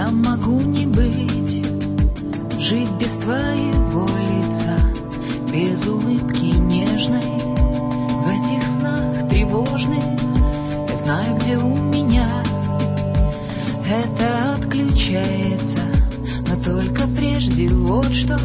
Я могу не быть, жить без твоего лица, без улыбки нежной, в этих снах тревожных. Я знаю, где у меня это отключается, но только прежде вот что.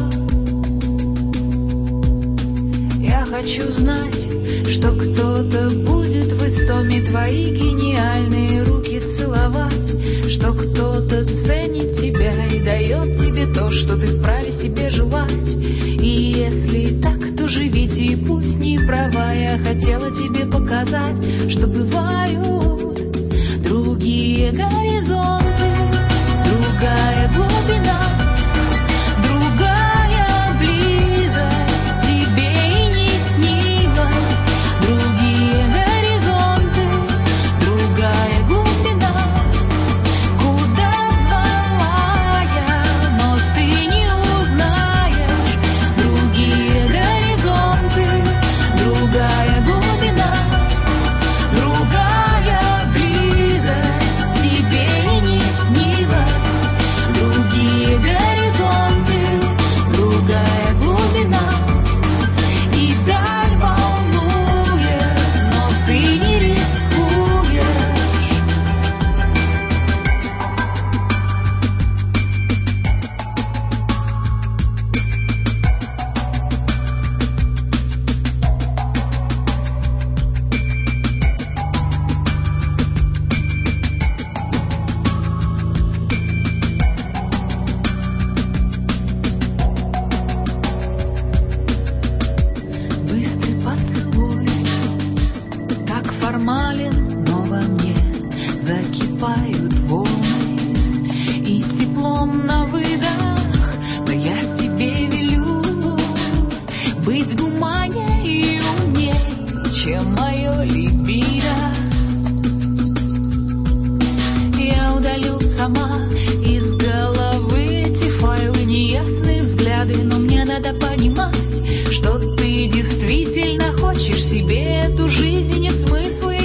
Я хочу знать, что кто-то будет в истоме твои гениальные руки целовать, что кто-то ценит тебя и дает тебе то, что ты вправе себе желать. И если так, то живите, и пусть не права. Я хотела тебе показать, что бывают другие горизонты, другая глубина, другая близость, тебе и не снилось. Другие горизонты, другая глубина, куда звала я, но ты не узнаешь. Другие горизонты, другая глубина, другая близость, тебе и не снилось. Другие горизонты, другая глубина, и даль волнует, но ты не рискуешь. Быстрый поцелуй, так формален, но во мне закипают волны, и теплом на выдох, но я себе велю быть гуманнее и умней, чем мое либидо. Я удалю сама из головы эти файлы, неясные взгляды, но мне надо понимать, что ты действительно хочешь себе эту жизнь, и смысл